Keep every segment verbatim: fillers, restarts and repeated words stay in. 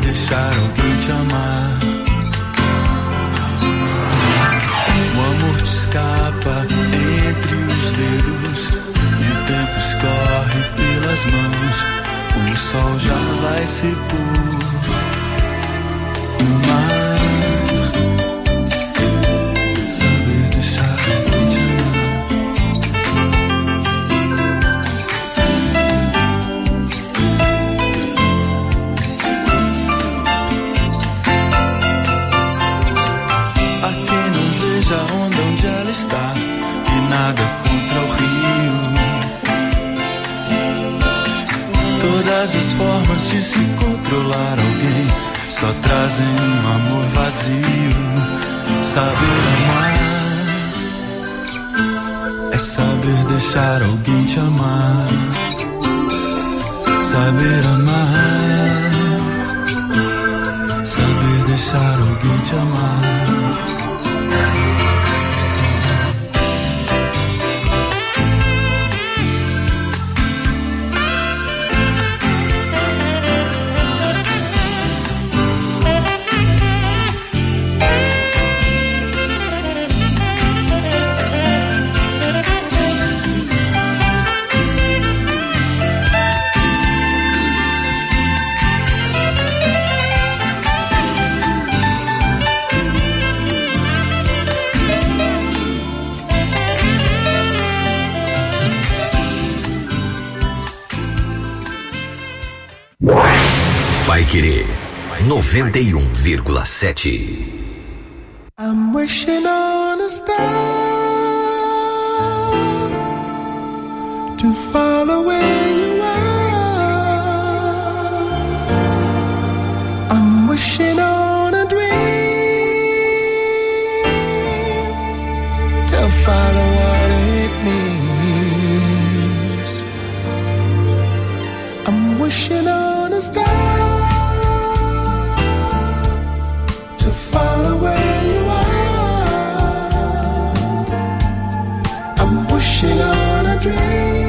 deixar alguém te amar. O amor te escapa entre os dedos e o tempo escorre pelas mãos. O sol já vai se pôr no mar. Saber deixar alguém te a onda onde ela está e nada contra o rio. Todas as formas de se controlar alguém só trazem um amor vazio. Saber amar é saber deixar alguém te amar. Saber amar, saber deixar alguém te amar. Paiquerê noventa e um vírgula sete. I'm wishing on a star to follow where you are. I'm wishing on a dream to follow what it means. I'm wishing on a star to follow where you are. I'm wishing on a dream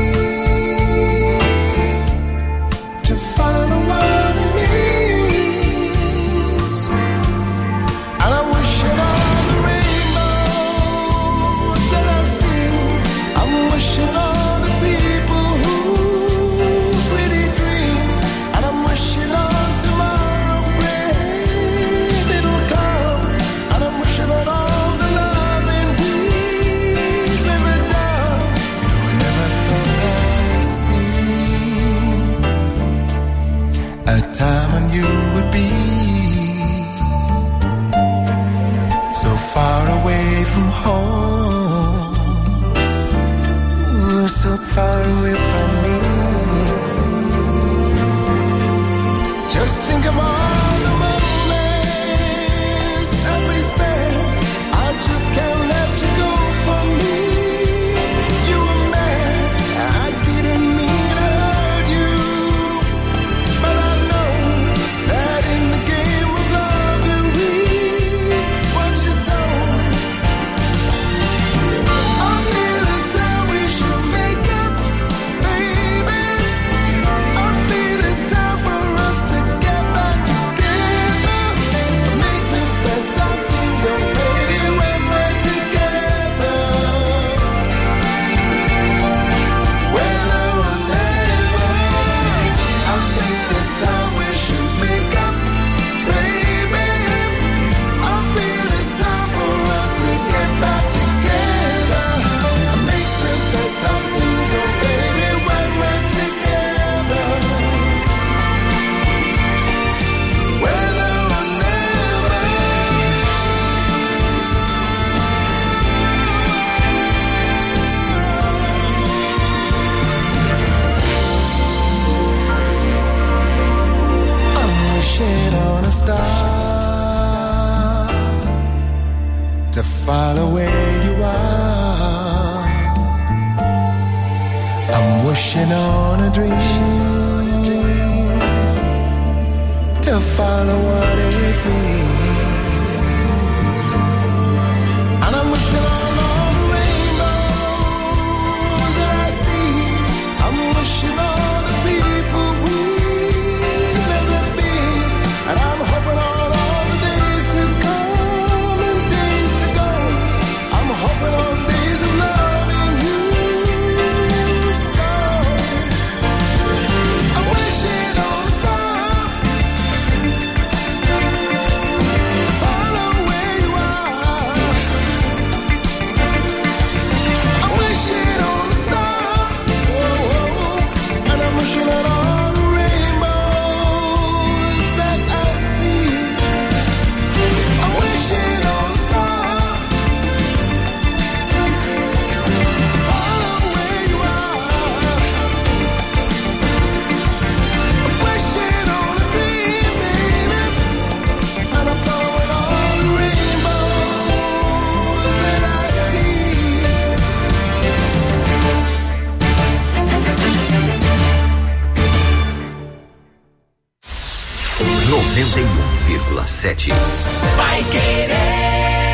to follow what it means. And I'm wishing on the rainbows that I've seen. I'm wishing on the people who really dream. And I'm wishing on tomorrow, praying it'll come. And I'm wishing on all the love and we've never done. No, I never thought I'd see a time when you would be so far away from home, ooh, so far away from me. Just think of all the moments that we spent. I just can't let you go from me. You were mad, I didn't mean to hurt you, but I know that in the game of love you reap what you sow. I feel it's time we should make up, baby. I feel it's time for us to get back together. Make the best of things, oh baby, when we're together. Whether or never, I feel it's time we should make up, baby. I feel it's time for us to get back together. Make the best of things, oh baby, when we're together. Whether or never. I'm wishing on a star to follow where you are. I'm wishing on a dream to follow what it means. And I'm wishing on all the rainbows that I see. I'm wishing on the people we've never been. And I'm noventa e um vírgula sete. Vai Querer.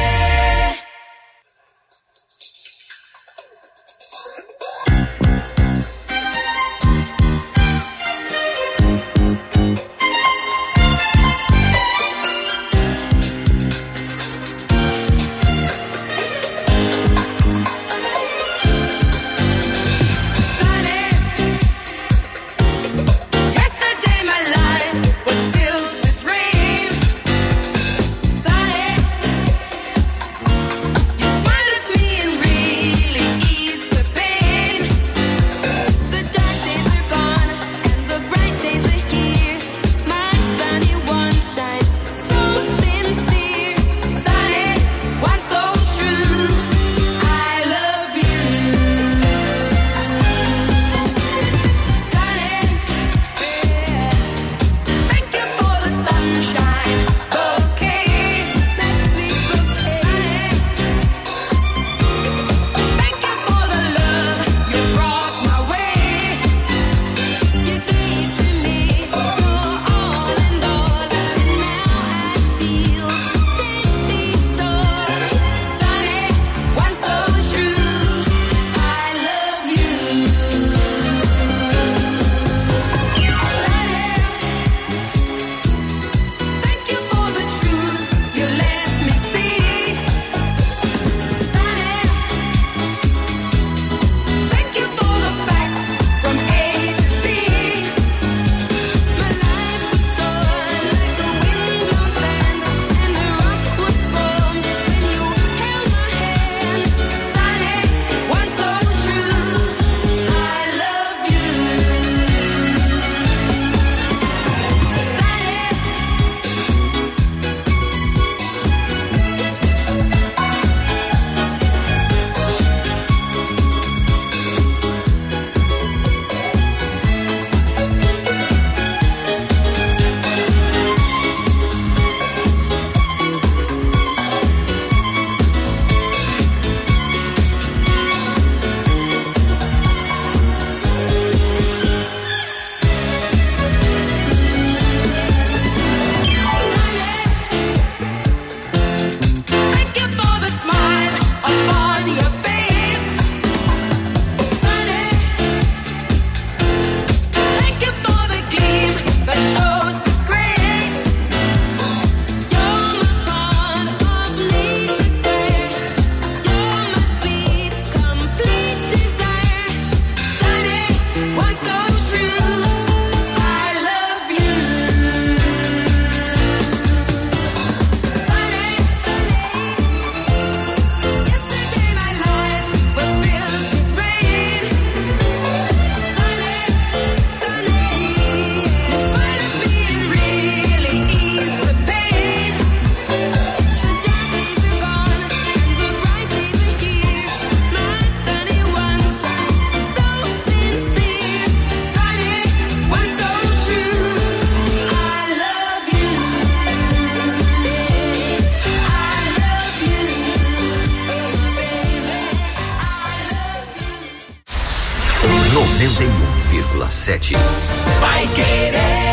noventa e um vírgula sete. Vai Querer.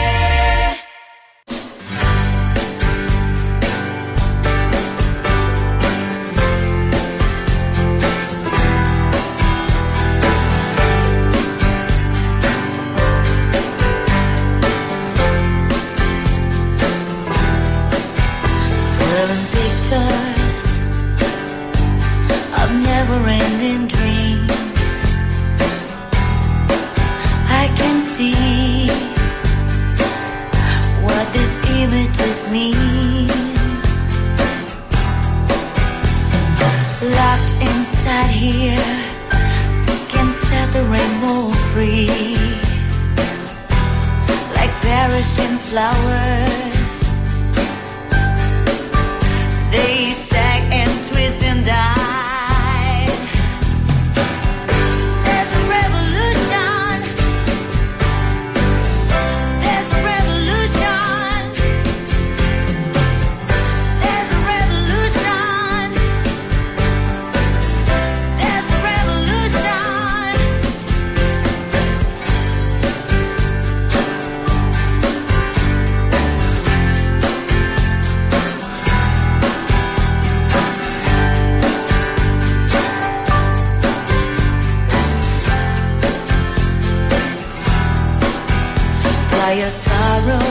Swirling pictures of never-ending dreams. I can see what these images mean. Locked inside here, can set the rainbow free. Like perishing flowers, they sag and twist and die. There's a revolution. There's a revolution. There's a revolution. There's a revolution. your sorrow.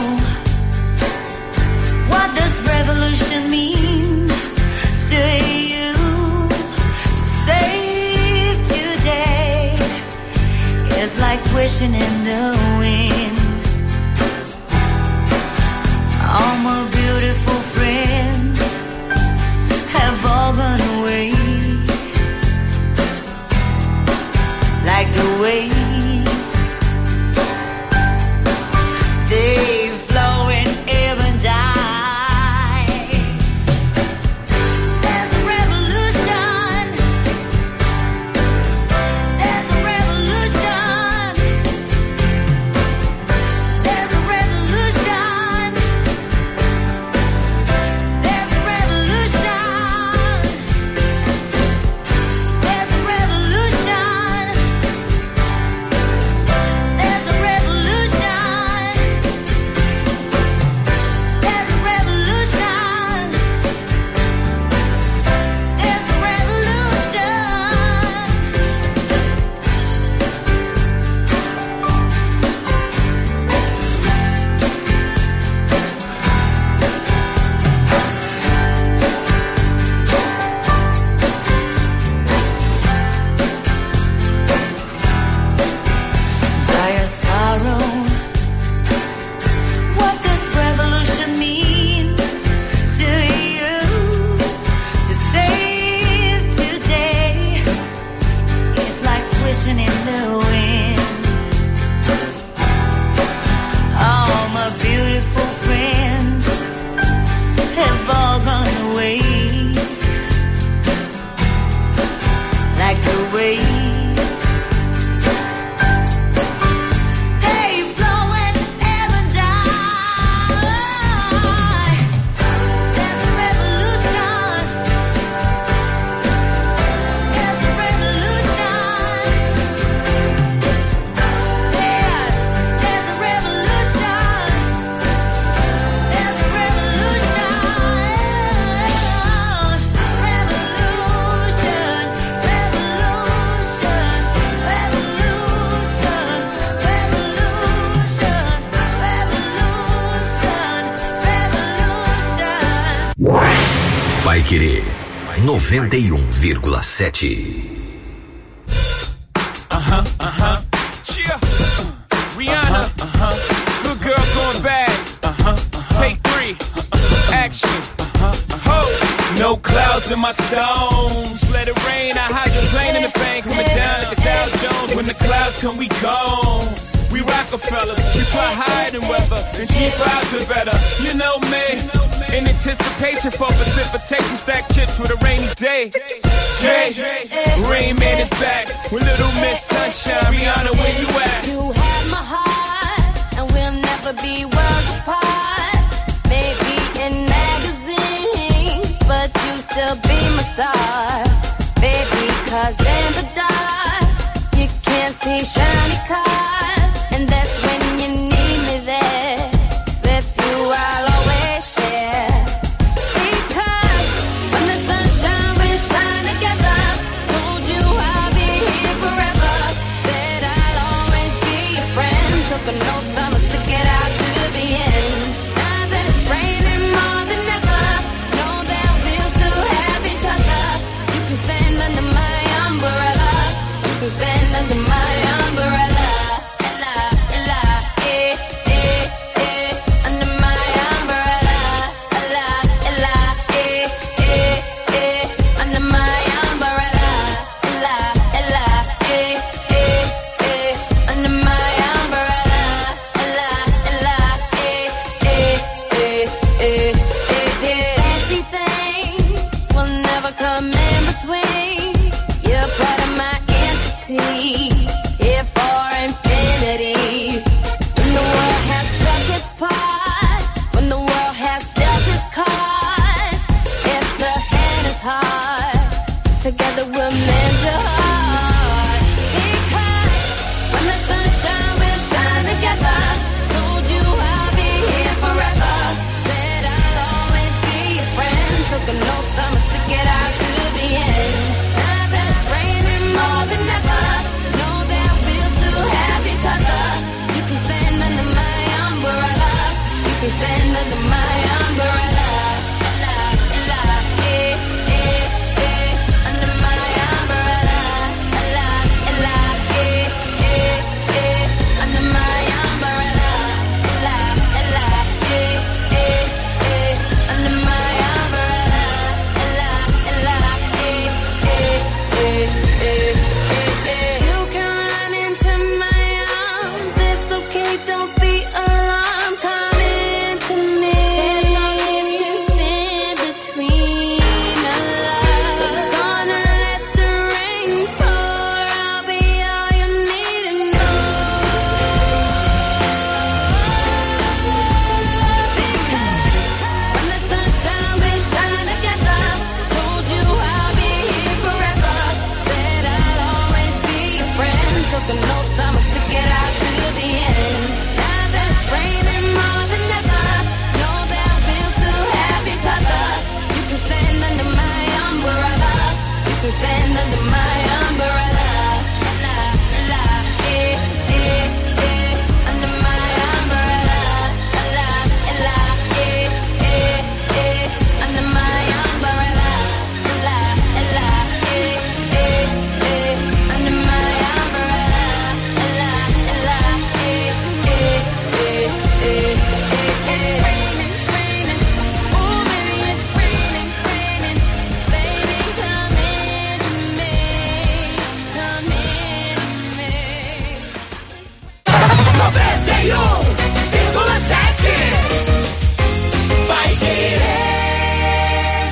What does revolution mean to you? To save today is like wishing in the wind. All my beautiful friends have all gone away, like the waves. They flow and ebb and die. There's a revolution. There's a revolution. There's a revolution. There's a revolution. There's a revolution. There's a revolution. There's a revolution. There's a revolution. Dry your sorrow. What does revolution mean to you? To save today is like wishing in the wind. All my beautiful friends have all gone away, like the waves. They flow and ebb and die. There's a revolution. There's a revolution. Yes, there's a revolution. There's a revolution. Revolution. Revolution. Revolution. Revolution. Revolution. Revolution. Vai Querer noventa e um vírgula sete. Uh-huh, uh-huh. Cheer. Uh, Rihanna. Uh-huh. Good girl going bad. Uh-huh, uh-huh. Take three. Uh-huh. Action. Uh-huh, uh-huh. Ho. No clouds in my stones. Let it rain. I hydroplane in the bank. Coming down like a Dow Jones. When the clouds come, we gone. We Rockefeller. We fly higher than weather. And cheap vibes are better. You know me. In anticipation for precipitation. Stack chips with a rainy day. Jay. Rain Man is back. With Little Miss Sunshine. Rihanna, where you at? You have my heart, and we'll never be worlds apart. Maybe in magazines, but you still be my star. Baby, 'cause in the dark, you can't see shiny cars. And that's when you need me there. With you, I'll always share. Because when the sunshine, we shine together. Told you I'll be here forever. Said I'll always be your friend. Took an oath, I'ma stick it out to the end. Now that it's raining more than ever, know that we'll still have each other. You can stand under my umbrella. You can stand under my umbrella. And stand under my umbrella. La, la, eh, eh, eh, under my umbrella. La, la, eh, eh, eh, under my umbrella. La, la, eh, eh, eh, under my umbrella. La, la, eh, eh, eh, eh, eh. You can run into my arms. It's okay, don't be alarmed. Come into me. There's no distance in between us. So gonna let the rain pour. I'll be all you need and more. Because when the sun shines, we shine together. Told you I'll be here forever. Said I'll always be your friend. Took an oath, I'ma stick it out till the end. Now that it's raining more than ever, know that we'll still have each other. You can stand under my umbrella. You can stand under my umbrella. La, la, eh, eh, eh, under my umbrella. La, la, eh, eh, eh, under my umbrella. La, la, eh, eh, eh, under my umbrella. La, la, eh, eh, eh, eh, eh, eh. Raining, raining, oh baby it's raining, raining. Baby come into me, come into me. noventa e um vírgula sete Vai Querer.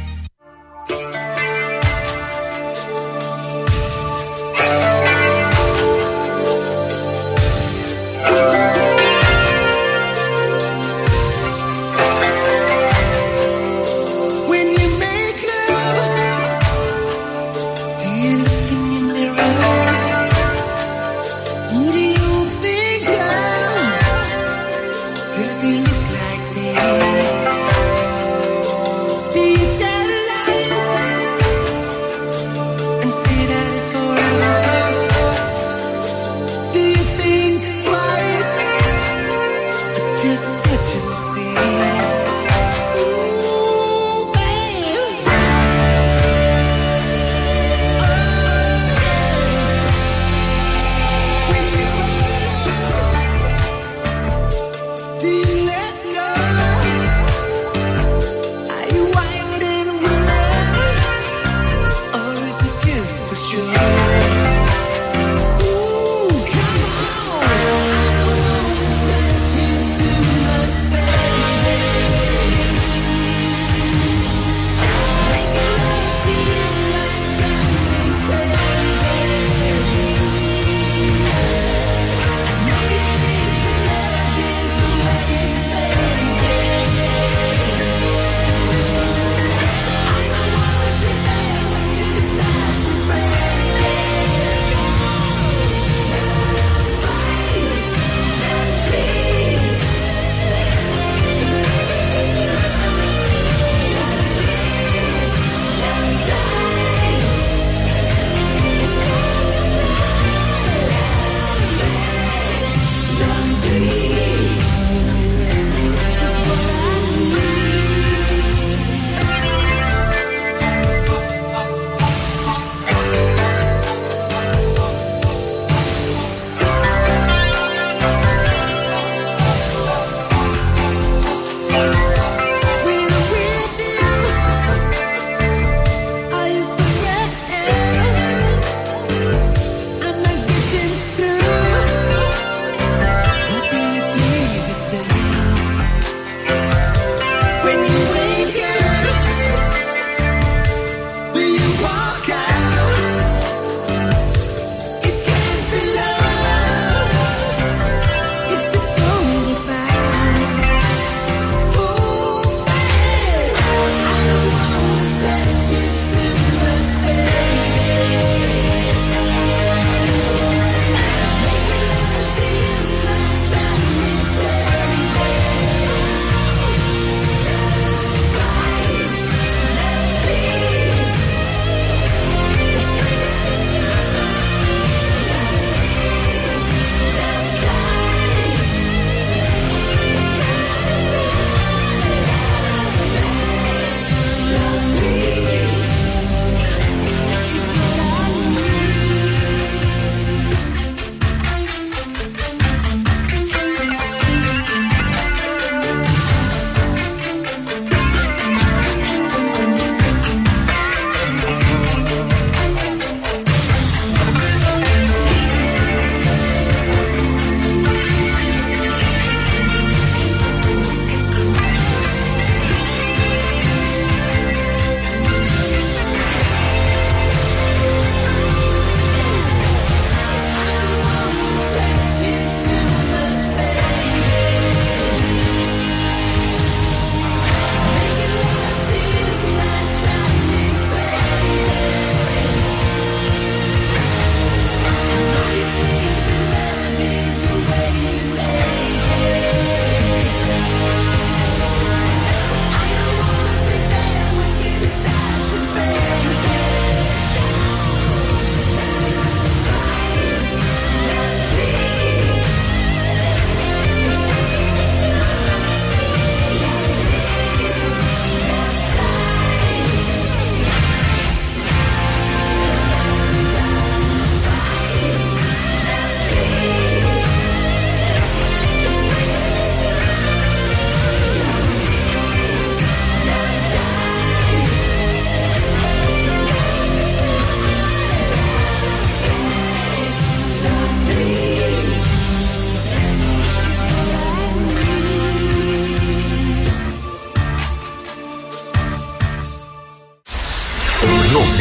When you make love, do you look in your mirror? Who do you think of? Does he look like me? Do you tell lies and say that it's forever? Do you think twice or just touch and see? Ooh, babe. When you're alone, do you let go? Are you winding willing, or is it just for sure? Ooh, come on! I don't want to touch you too much, baby.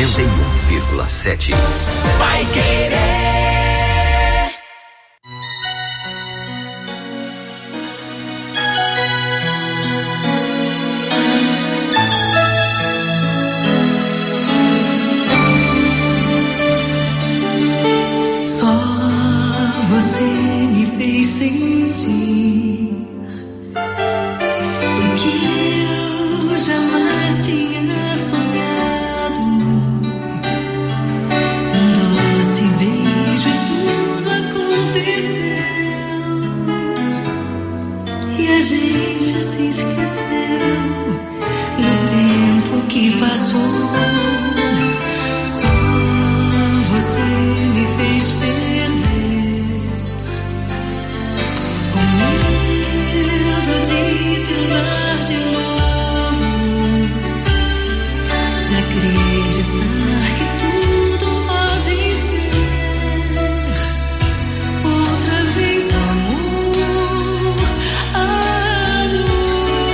noventa e um vírgula sete. Vai Querer. Outra vez amor, amor.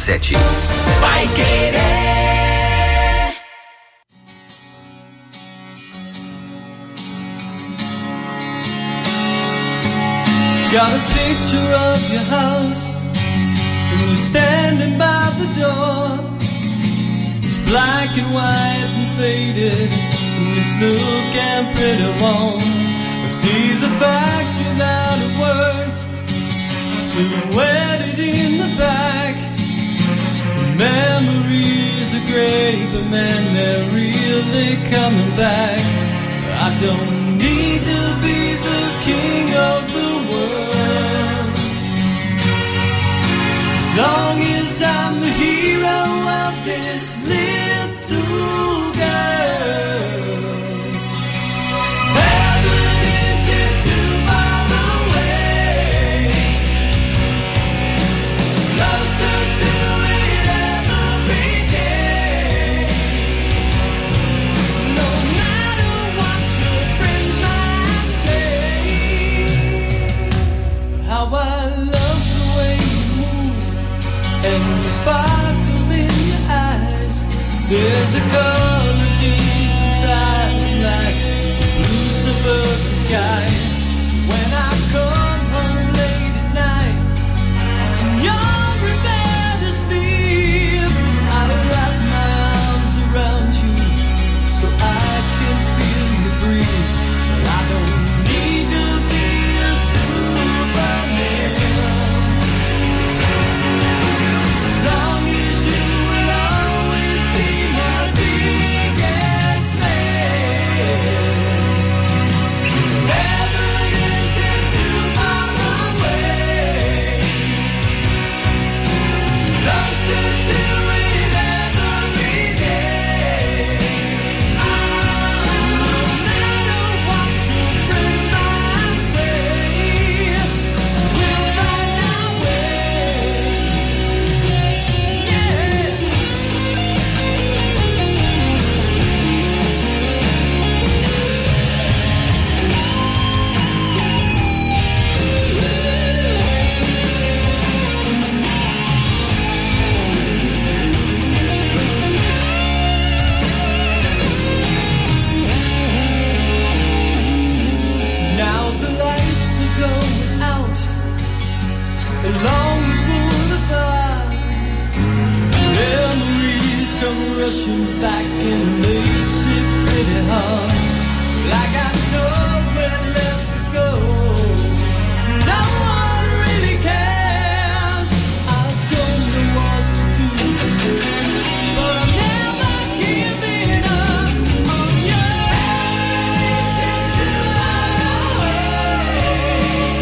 sete. Vai Querer. Got a picture of your house, and you're standing by the door. It's black and white and faded, and it's looking pretty warm. I see the factory that it worked, silhouetted in the back. The memories are great, but man, they're really coming back. I don't need to be the king of the world, as long as I'm the hero of this little girl. Heaven isn't too far away, closer to it every day. No matter what your friends might say, how I love the way you move and the sparkle in your eyes. There's a color deep inside, like a blue suburban sky. When I come home late at night and you're in bed asleep, I wrap my arms around you so I can feel you breathe. But I don't need to be a superman, as long as you will always be my biggest fan. Heaven isn't too far away, closer to it every day. No matter what your friends might say, we'll find our way. Yeah. Now the lights are going out along the boulevard. Memories come rushing back and it makes it pretty hard. Like I know where left to go, no one really cares. I don't know what to do, but I'm never giving up on you. Isn't too far away,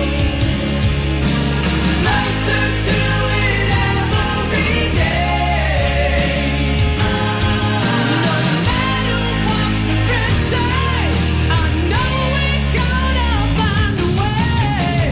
closer to it every day. No matter what your friends say, I know we're gonna find a way.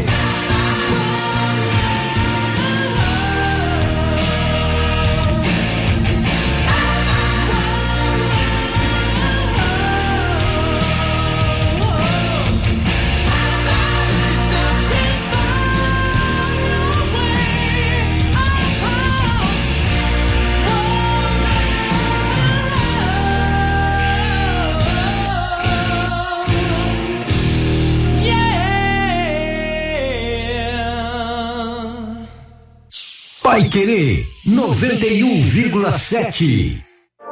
It's not too far away. Yeah. Vai Querer noventa e um vírgula sete.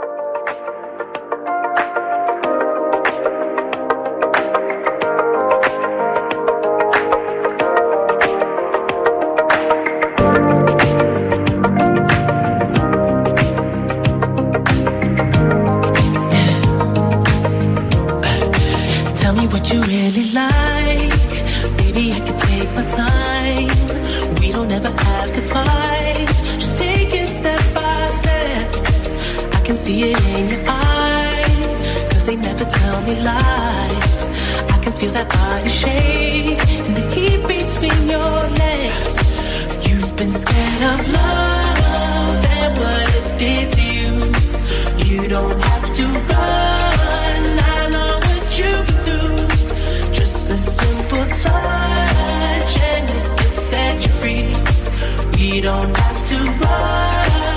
Tell me what you really like. Baby, I can take my time. We don't ever have to fight. Just take it step by step. I can see it in your eyes, 'cause they never tell me lies. I can feel that body shake and the heat between your legs. You've been scared of love and what it did to you. You don't have to run. I know what you can do. Just a simple touch and it can set you free. We don't have to run.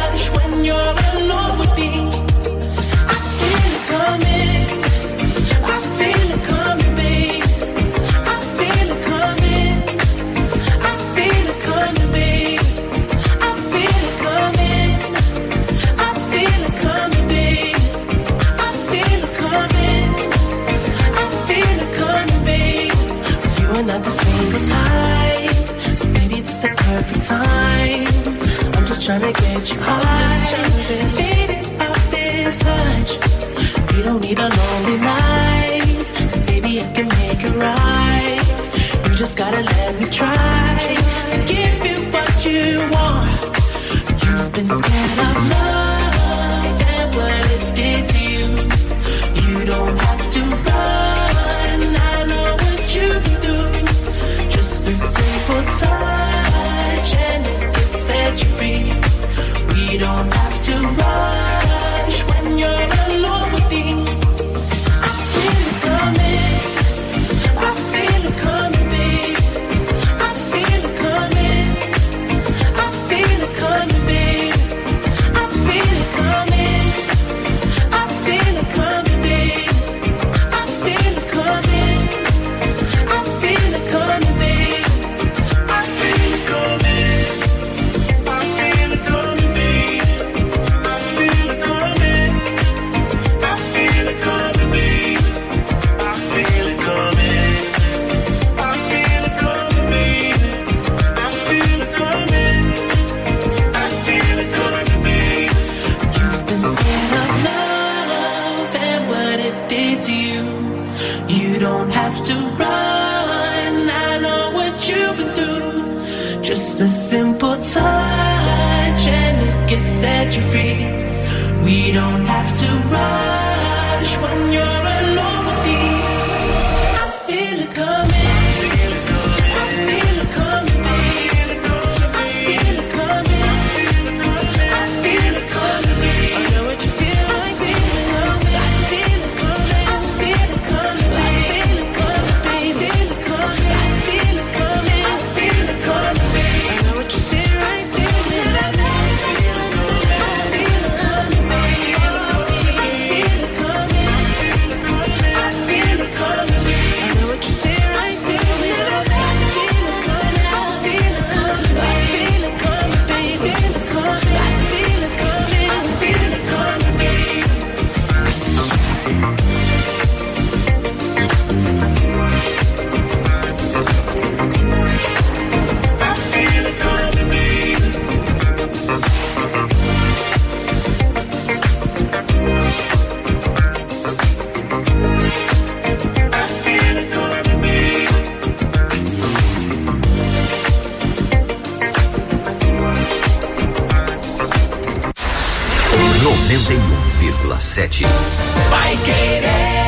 We don't have to rush when you're alone with me. I feel it coming. I feel it coming, babe. I feel it coming. I feel it coming, babe. I know what you feel like, feel it coming. I feel it coming. I feel it coming, babe. I feel it coming, babe. Feel it coming. I feel it coming. I feel it coming, babe. I know what you feel right, feel it. I feel it coming, babe. noventa e um vírgula sete. Vai Querer.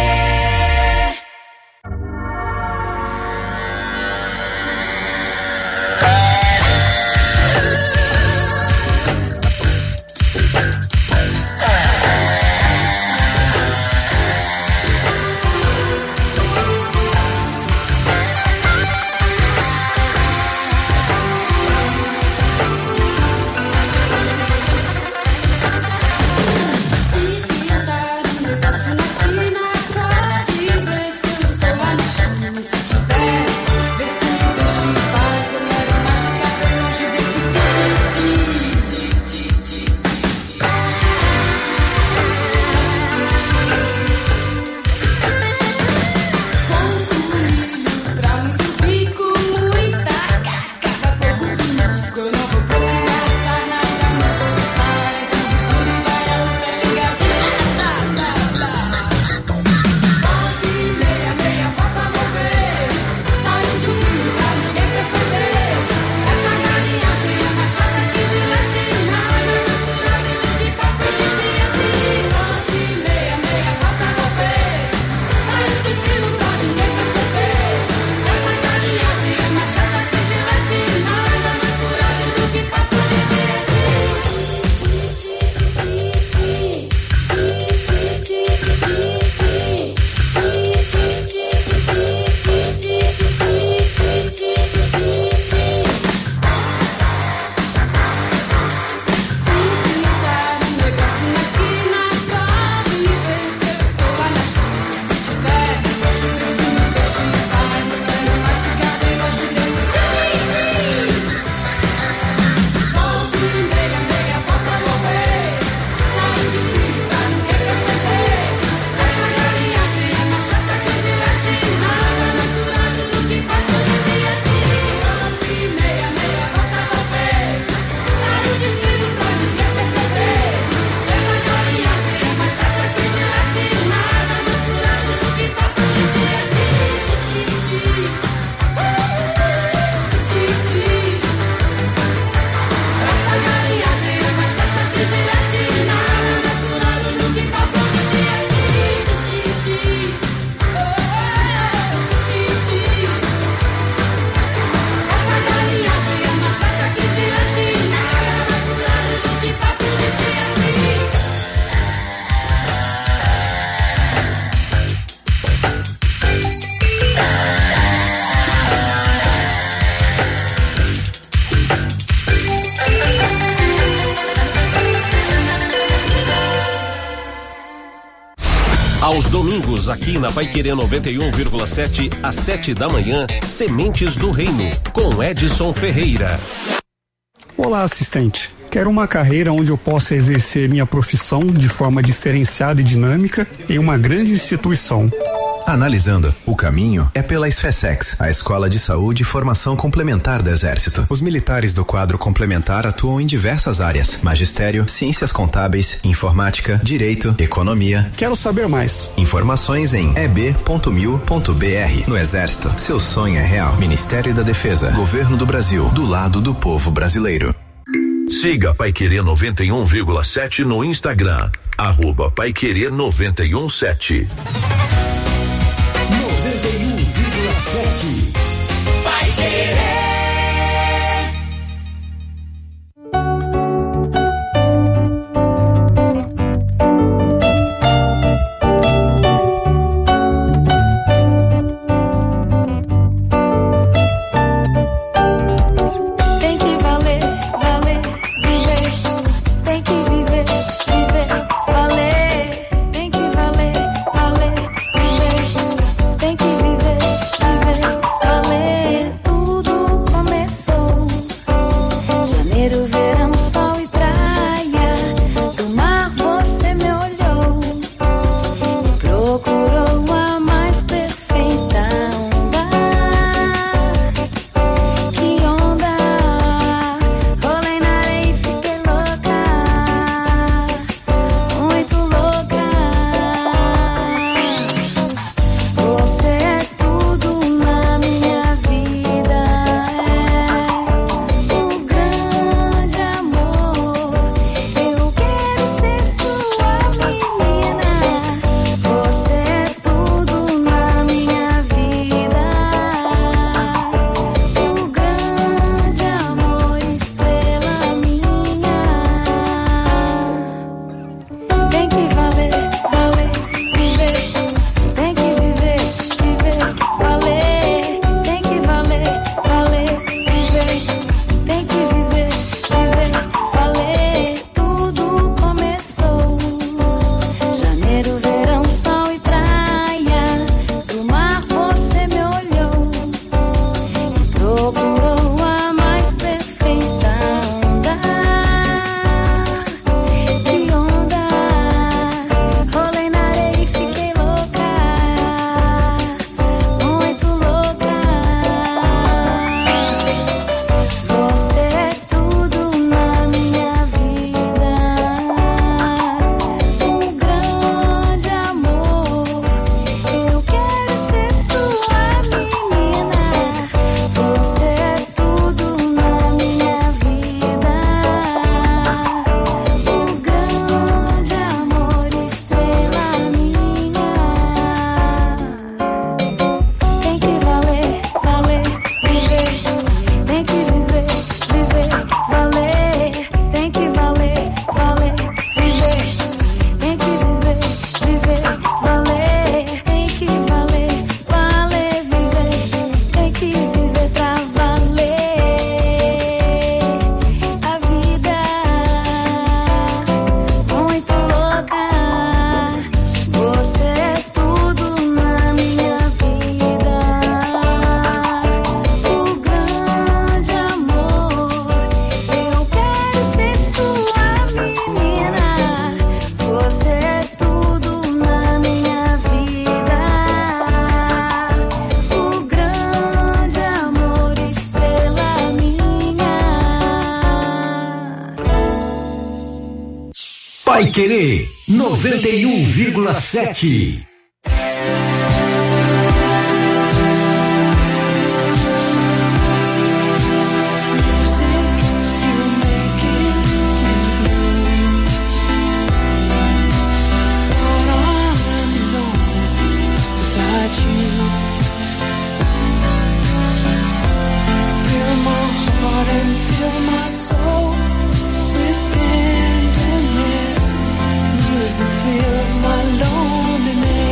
Aos domingos, aqui na Vai Querer noventa e um vírgula sete, às sete da manhã, Sementes do Reino, com Edson Ferreira. Olá, assistente. Quero uma carreira onde eu possa exercer minha profissão de forma diferenciada e dinâmica em uma grande instituição. Analisando, o caminho é pela SFESEX, a Escola de Saúde e Formação Complementar do Exército. Os militares do quadro complementar atuam em diversas áreas: magistério, ciências contábeis, informática, direito, economia. Quero saber mais. Informações em e b ponto mil ponto b r. No Exército, seu sonho é real. Ministério da Defesa, Governo do Brasil, do lado do povo brasileiro. Siga Paiquerê noventa e um vírgula sete no Instagram, arroba Paiquerê noventa e um sete. noventa e um vírgula sete. Paiquerê. Paiquerê noventa e um vírgula sete. Feel my loneliness.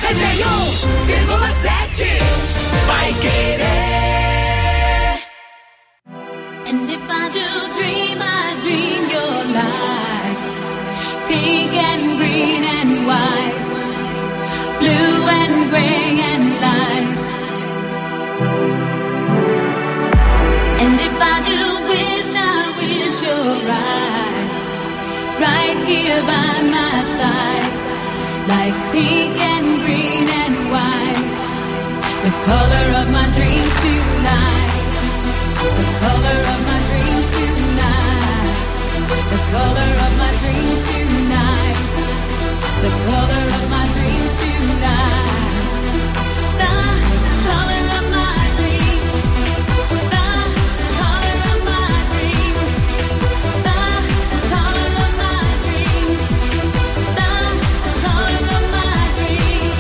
noventa e um vírgula sete. Vai querer. And if I do dream, I dream you're like pink and green and white, blue and gray and light. And if I do wish, I wish you're right, right here by my side, like pink and green and white, the color of my dreams tonight. The color of my dreams tonight. The color of my dreams tonight. The color of my dreams tonight. The color of my dreams. The color of my dreams. The color of my dreams. The color of my dreams.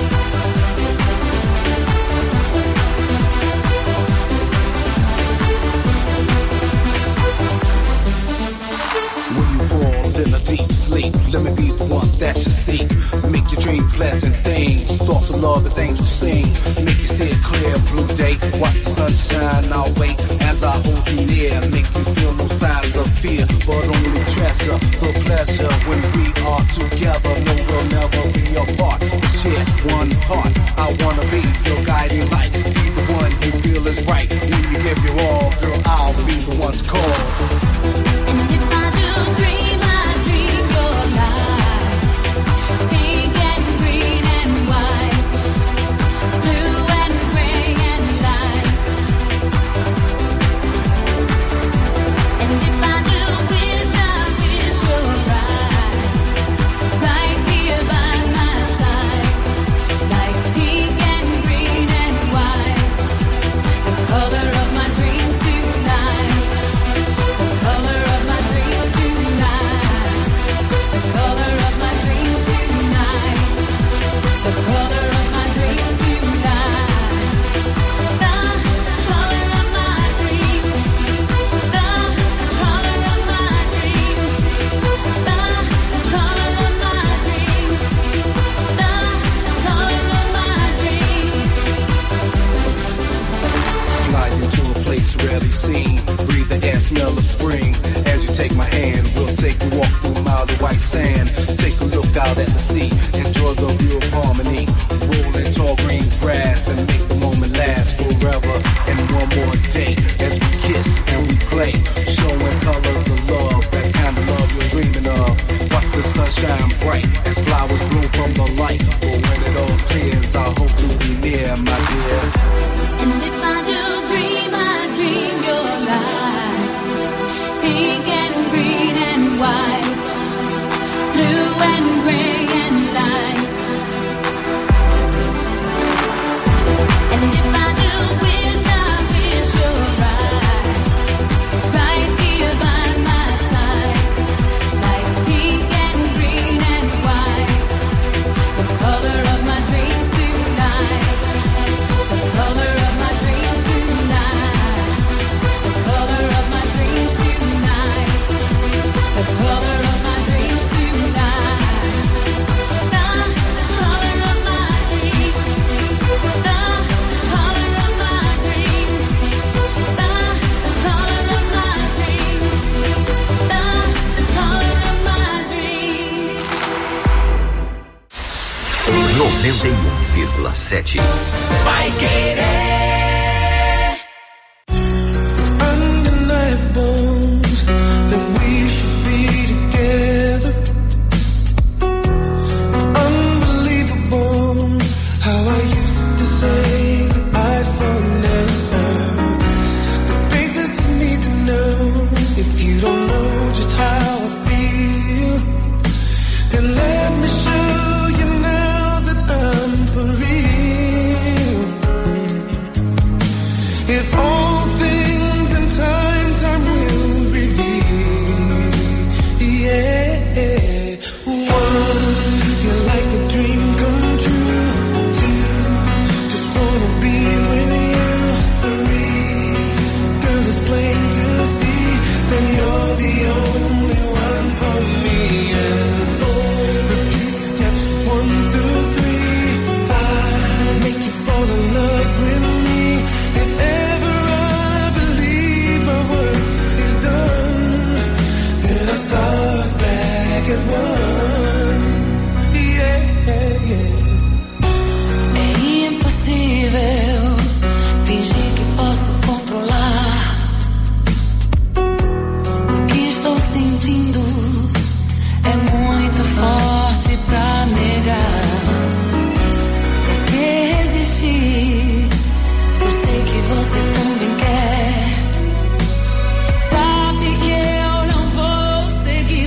In a deep sleep, let me be the one that you seek. Make your dream pleasant things. Thoughts of love as angels sing. Make you see a clear blue day. Watch the sunshine, I'll wait as I hold you near. Make you feel no signs of fear, but only treasure the pleasure when we are together. No, we'll never be apart. We share one heart. I wanna be your guiding light. Be the one you feel is right. When you give your all, girl, I'll be the one to call. And if I do dream, I dream your life, pink and green and white, blue and gray and light. And if I do wish, I wish you're right, right here by my side, like pink and green and white, the color of my dreams tonight. The color of my dreams tonight. The color of my dreams tonight. The color of my dreams tonight. The color of my dreams. The color of my dreams. The color of my dreams. The color of my dreams. Fly you to a place rarely seen. Breathe the air, smell of spring. As you take my hand, we'll take a walk through miles of white sand. Take a look out at the sea. Enjoy the view of harmony. Rolling tall green grass and make the moment last forever. And one more day as we kiss and we play. Showing colors of love, that kind of love you're dreaming of. Watch the sun shine bright as flowers bloom from the light. But when it all clears, I hope to be near, my dear. And if I do dream, I dream your life, pink and green and white, blue and gray and light. And if I do wish, I wish you're right, right here by my side, like pink and green and white, the color of my dreams tonight. The color of my dreams tonight. The color of my dreams tonight. The color of my dreams tonight. The color of my dreams. The color of my dreams. The color of my dreams. The color of my dreams. noventa e um vírgula sete. Vai querer. Undeniable that we should be together. Unbelievable how I used to say that I'd fall never. The basics you need to know if you don't know just how I feel. Then let me show you now that I'm for real. make it work.